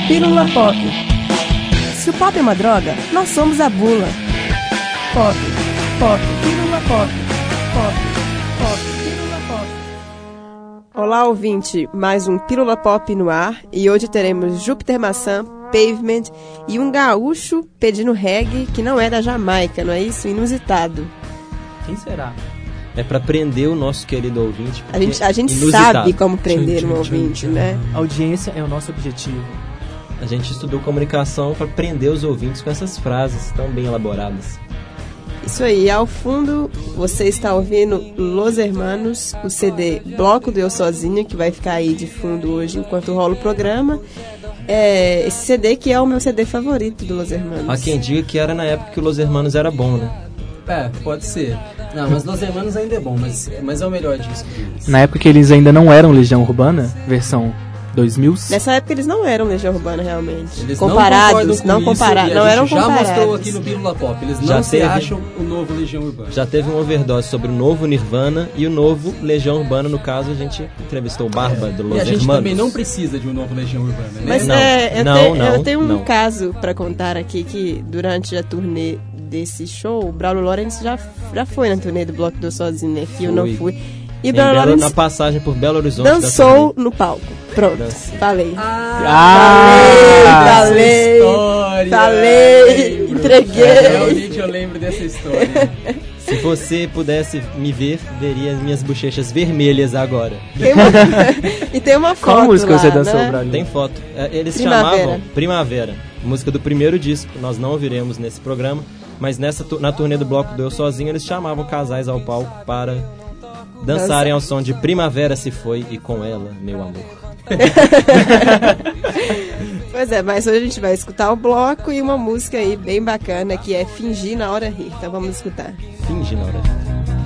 Pílula Pop. Se o pop é uma droga, nós somos a bula. Pop, pop, pílula pop. Pop, pop, pílula pop. Olá, ouvinte, mais um Pílula Pop no ar. E hoje teremos Júpiter Maçã, Pavement e um gaúcho pedindo reggae que não é da Jamaica, não é isso? Inusitado. Quem será? É pra prender o nosso querido ouvinte. A gente sabe como prender um ouvinte, né? A audiência é o nosso objetivo. A gente estudou comunicação para prender os ouvintes com essas frases tão bem elaboradas. Isso aí, ao fundo você está ouvindo Los Hermanos, o CD Bloco do Eu Sozinha, que vai ficar aí de fundo hoje enquanto rola o programa. Esse CD que é o meu CD favorito do Los Hermanos. Há quem diga que era na época que o Los Hermanos era bom, né? Pode ser. Não, mas Los Hermanos ainda é bom, mas é o melhor disco deles. Na época que eles ainda não eram Legião Urbana, versão 2000. Nessa época eles não eram Legião Urbana realmente. Eles comparados, não eram comparados. Já mostrou aqui no Pílula Pop, eles não se acham o novo Legião Urbana. Já teve um overdose sobre o novo Nirvana e o novo Legião Urbana. No caso, a gente entrevistou o Barba do Los Hermanos. E a gente também não precisa de um novo Legião Urbana, né? Mas eu tenho um caso pra contar aqui, que durante a turnê desse show, o Braulio Lawrence já foi na turnê do Bloco do Eu Sozinho, né? Que eu não fui. E na passagem por Belo Horizonte dançou no palco. Pronto, falei. Falei, entreguei. Realmente eu lembro dessa história. Se você pudesse me ver, veria as minhas bochechas vermelhas agora. E tem uma foto. Qual música lá, você dançou, né? Braulio? Tem foto. Eles chamavam Primavera, música do primeiro disco. Nós não ouviremos nesse programa, mas na turnê do Bloco do Eu Sozinho, eles chamavam casais ao palco para dançarem ao som de Primavera se foi e com ela, meu amor. Pois é, mas hoje a gente vai escutar o bloco e uma música aí bem bacana que é Fingir na Hora Rir. Então vamos escutar. Fingir na Hora Rir.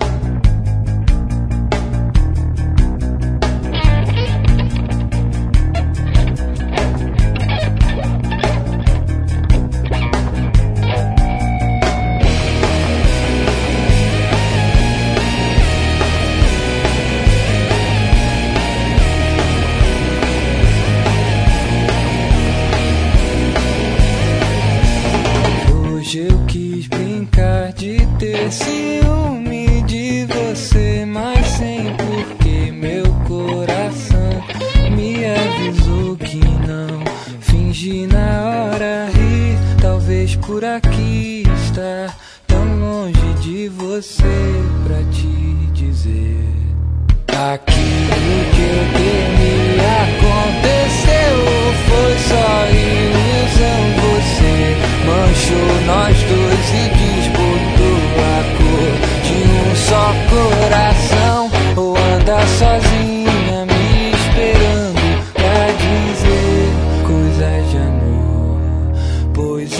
Ciúme de você, mas sem porquê. Meu coração me avisou que não. Fingi na hora rir, talvez por aqui estar tão longe de você pra te dizer. Aquilo que eu temi aconteceu, foi só ilusão. Você manchou nós dois e disputou a cor de um só coração. Ou anda sozinha me esperando pra dizer coisas de amor. Pois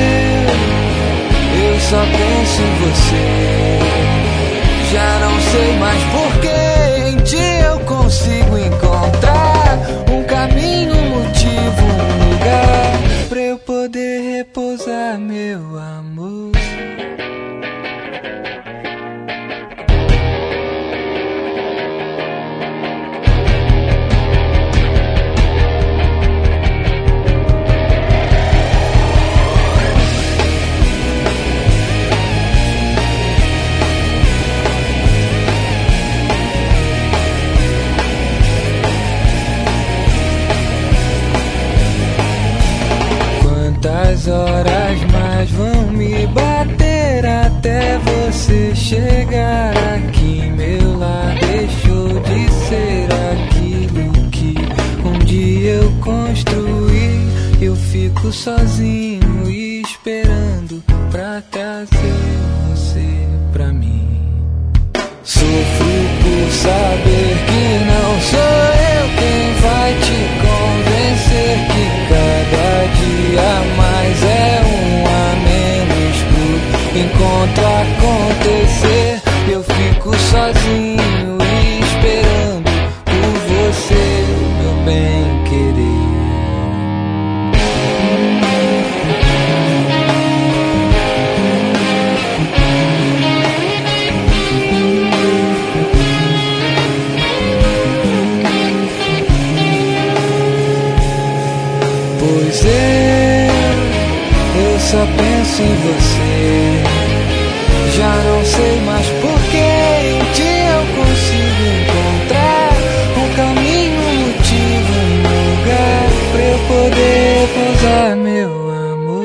eu só penso em você. Já não sei mais porquê. Em ti eu consigo encontrar um caminho, um motivo, um lugar pra eu poder repousar, meu amor. Quantas horas mais vão me bater até você chegar aqui? Meu lar deixou de ser aquilo que um dia eu construí. Eu fico sozinho esperando pra trazer você pra mim. Sofro por saber que não sou eu quem vai te convencer que cada dia mais é um a menos pro encontro acontecer. Eu fico sozinho esperando por você, meu bem querer. Pois eu só penso em você. Já não sei mais porquê. Em ti eu consigo encontrar um caminho, um motivo, um lugar pra eu poder pousar meu amor.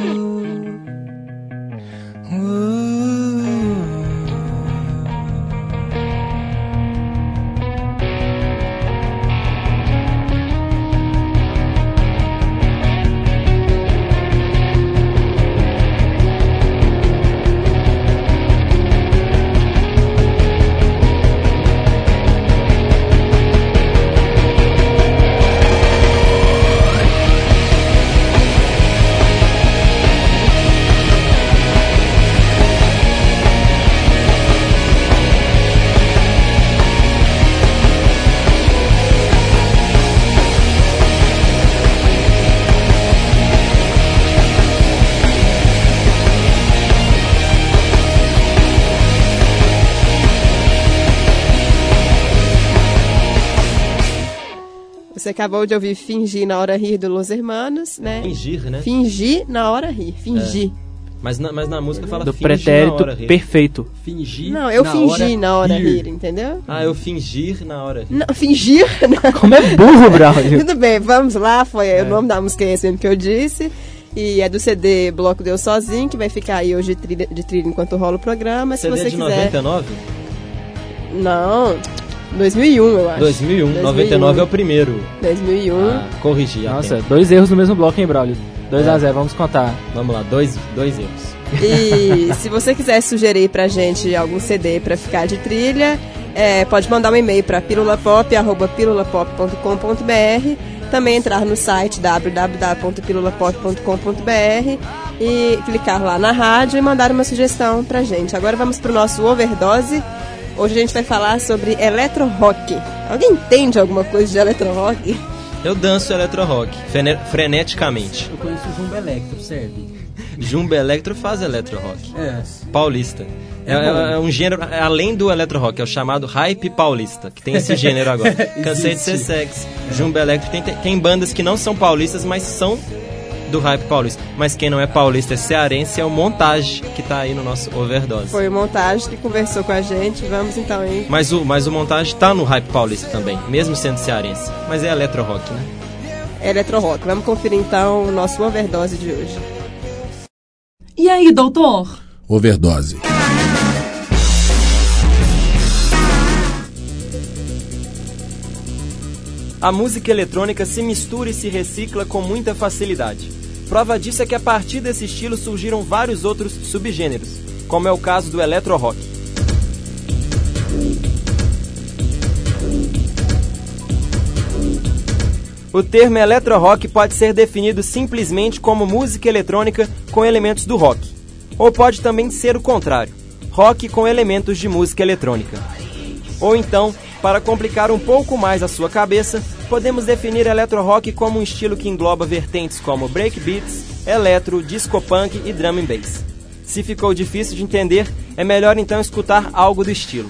Você acabou de ouvir Fingir na Hora Rir do Los Hermanos, né? Fingir, né? Fingir na Hora Rir. Fingir. Mas na música fala Do fingir na pretérito hora rir. perfeito. Fingir. Não, eu fingi na hora rir. rir, entendeu? Ah, eu fingir na hora rir. Não, fingir. Não. Como é burro, Braulio. Tudo bem, vamos lá. O nome da música é esse mesmo que eu disse. E é do CD Bloco Deu Sozinho, que vai ficar aí hoje de trilha enquanto rola o programa. Se CD você de quiser. 99? Não, 2001, eu acho. 2001, 99 é o primeiro. 2001. Ah, corrigi. Nossa, 2 erros no mesmo bloco, hein, Braulio? 2-0, vamos contar. Vamos lá, dois erros. E se você quiser sugerir pra gente algum CD pra ficar de trilha, pode mandar um e-mail pra pilulapop@pilulapop.com.br, também entrar no site www.pilulapop.com.br e clicar lá na rádio e mandar uma sugestão pra gente. Agora vamos pro nosso Overdose. Hoje a gente vai falar sobre eletro-rock. Alguém entende alguma coisa de eletro-rock? Eu danço eletro-rock, freneticamente. Eu conheço o Jumbo Electro, serve? Jumbo Electro faz eletro-rock. É. Paulista. É um gênero além do eletro-rock, é o chamado hype paulista, que tem esse gênero agora. Cansei de ser sexy. Jumbo Electro tem bandas que não são paulistas, mas são do hype paulista. Mas quem não é paulista é cearense, é o Montage, que tá aí no nosso Overdose. Foi o Montage que conversou com a gente. Vamos então, hein? Mas o Montage tá no hype paulista também, mesmo sendo cearense. Mas é eletro-rock, né? Eletro-rock. Vamos conferir então o nosso Overdose de hoje. E aí, doutor? Overdose. A música eletrônica se mistura e se recicla com muita facilidade. Prova disso é que a partir desse estilo surgiram vários outros subgêneros, como é o caso do eletro-rock. O termo eletro-rock pode ser definido simplesmente como música eletrônica com elementos do rock, ou pode também ser o contrário, rock com elementos de música eletrônica. Ou então, para complicar um pouco mais a sua cabeça, podemos definir eletro-rock como um estilo que engloba vertentes como breakbeats, eletro, disco punk e drum and bass. Se ficou difícil de entender, é melhor então escutar algo do estilo.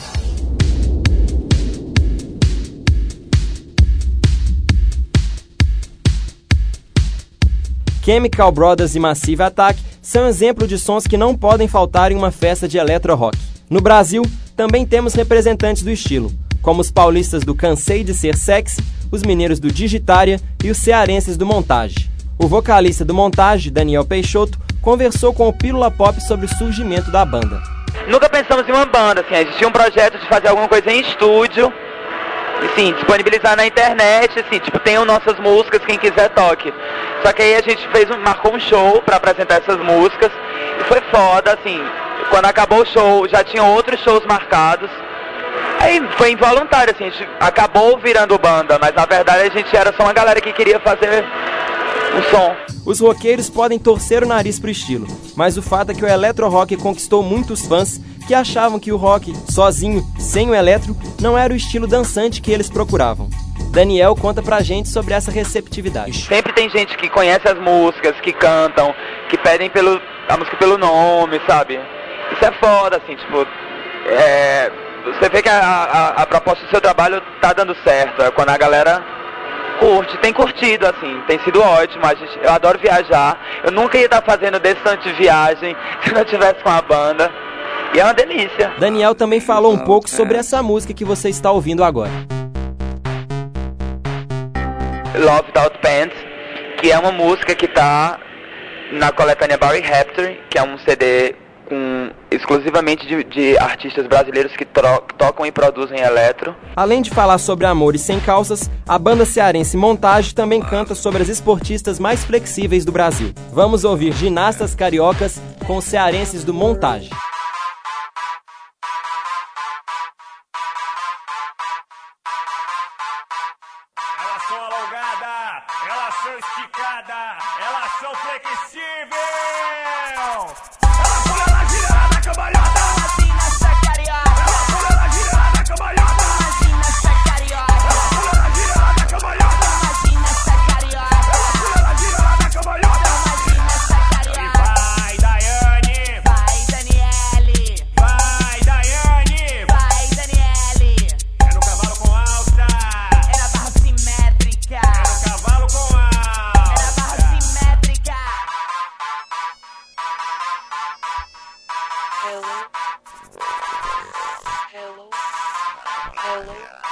Chemical Brothers e Massive Attack são exemplos de sons que não podem faltar em uma festa de eletro-rock. No Brasil, também temos representantes do estilo, como os paulistas do Cansei de Ser Sexy, os mineiros do Digitária e os cearenses do Montage. O vocalista do Montage, Daniel Peixoto, conversou com o Pílula Pop sobre o surgimento da banda. Nunca pensamos em uma banda, assim, a gente tinha um projeto de fazer alguma coisa em estúdio, assim, disponibilizar na internet, assim, tipo, tenham nossas músicas, quem quiser toque. Só que aí a gente marcou um show pra apresentar essas músicas e foi foda, assim, quando acabou o show já tinham outros shows marcados. Aí foi involuntário, assim, a gente acabou virando banda, mas na verdade a gente era só uma galera que queria fazer o som. Os roqueiros podem torcer o nariz pro estilo, mas o fato é que o eletro-rock conquistou muitos fãs que achavam que o rock, sozinho, sem o eletro, não era o estilo dançante que eles procuravam. Daniel conta pra gente sobre essa receptividade. Sempre tem gente que conhece as músicas, que cantam, que pedem a música pelo nome, sabe? Isso é foda, assim, tipo, você vê que a proposta do seu trabalho tá dando certo, é quando a galera tem curtido, assim, tem sido ótimo. Eu adoro viajar. Eu nunca ia estar fazendo desse tanto de viagem se não tivesse com a banda. E é uma delícia. Daniel também falou um pouco sobre essa música que você está ouvindo agora. Love Without Pants, que é uma música que está na coletânea Barry Raptor, que é um CD exclusivamente de artistas brasileiros que tocam e produzem eletro. Além de falar sobre amor e sem calças, a banda cearense Montage também canta sobre as esportistas mais flexíveis do Brasil. Vamos ouvir Ginastas Cariocas com os cearenses do Montage. Elas são alongadas, elas são esticadas, elas são flexíveis. Ela pula, ela gira, ela dá cambalhota. Imagina essa carioca. Ela pula, ela gira, ela dá cambalhota. Imagina essa carioca. Ela pula, ela gira, ela dá cambalhota. Imagina essa carioca. Ela pula, ela gira, ela dá cambalhota. Imagina essa carioca. Vai, Daiane. Vai, Daniele. Vai, Daiane. Vai, Daniele. É no cavalo com alça. É na barra simétrica. É no cavalo com alça. É na barra simétrica. Hello. Hello. Hello.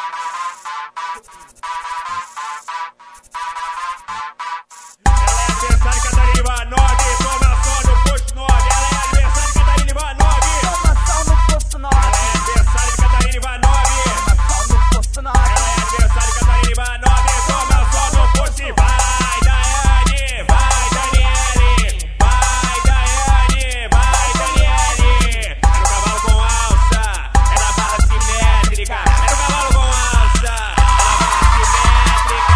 Ela é adversária Catarina Ivanov, toma só no posto 9. Ela é adversária Catarina Ivanov, Toma só no posto 9. ela é adversária Catarina Ivanov, Só no posto 9. ela é adversária Catarina Ivanov, toma só no posto e vai, Daiane, vai, Daniele, vai, Daiane, vai, Daniele. É no cavalo com alça, é na barra simétrica, é no cavalo com alça, é na barra simétrica.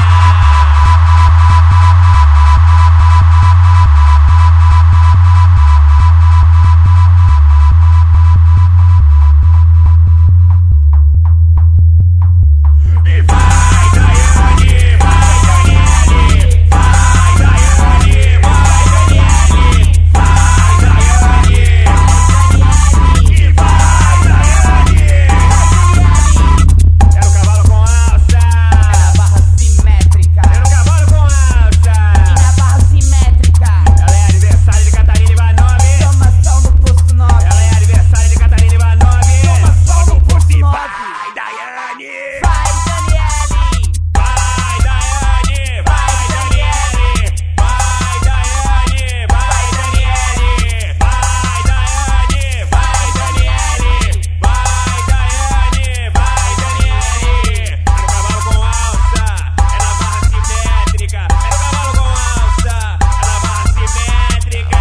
E vai, Daiane, vai, Daniele, vai, Daiane, vai, Daniele, vai, Daiane, e vai, Daiane. É no cavalo com alça, Na barra simétrica. é no cavalo com alça. Na barra simétrica. Ela é aniversário de Catarina Ivanov, Toma só no posto 9. ela é aniversário de Catarina Ivanov, Toma só no posto e 9. vai, Daiane. Vai, Daniele. Vai, Daiane, vai, Daniele, vai, Daiane, vai, Daniele, vai, Daiane, vai, Daniele, vai, Daiane, vai, Daniele. É no cavalo com alça, é na barra simétrica, é no cavalo com alça, é na barra simétrica.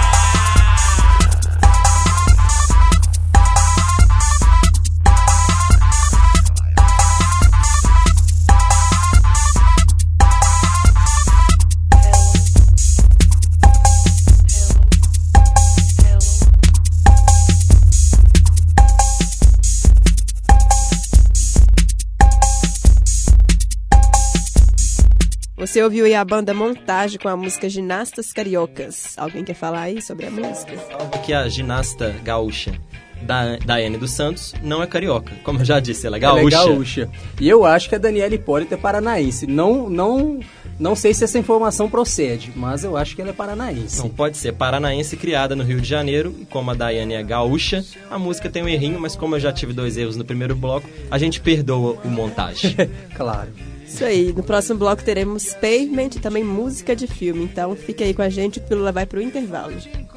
Você ouviu aí a banda Montage com a música Ginastas Cariocas. Alguém quer falar aí sobre a música? Que a ginasta gaúcha Daiane dos Santos não é carioca. Como eu já disse, ela é gaúcha. Ela é gaúcha. E eu acho que a Daniela Hipólito é paranaense. Não sei se essa informação procede, mas eu acho que ela é paranaense. Não, pode ser paranaense, criada no Rio de Janeiro, e como a Daiane é gaúcha, a música tem um errinho, mas como eu já tive 2 erros no primeiro bloco, a gente perdoa o Montage. Claro. Isso aí, no próximo bloco teremos Pavement e também música de filme. Então fique aí com a gente, o Pílula vai pro intervalo.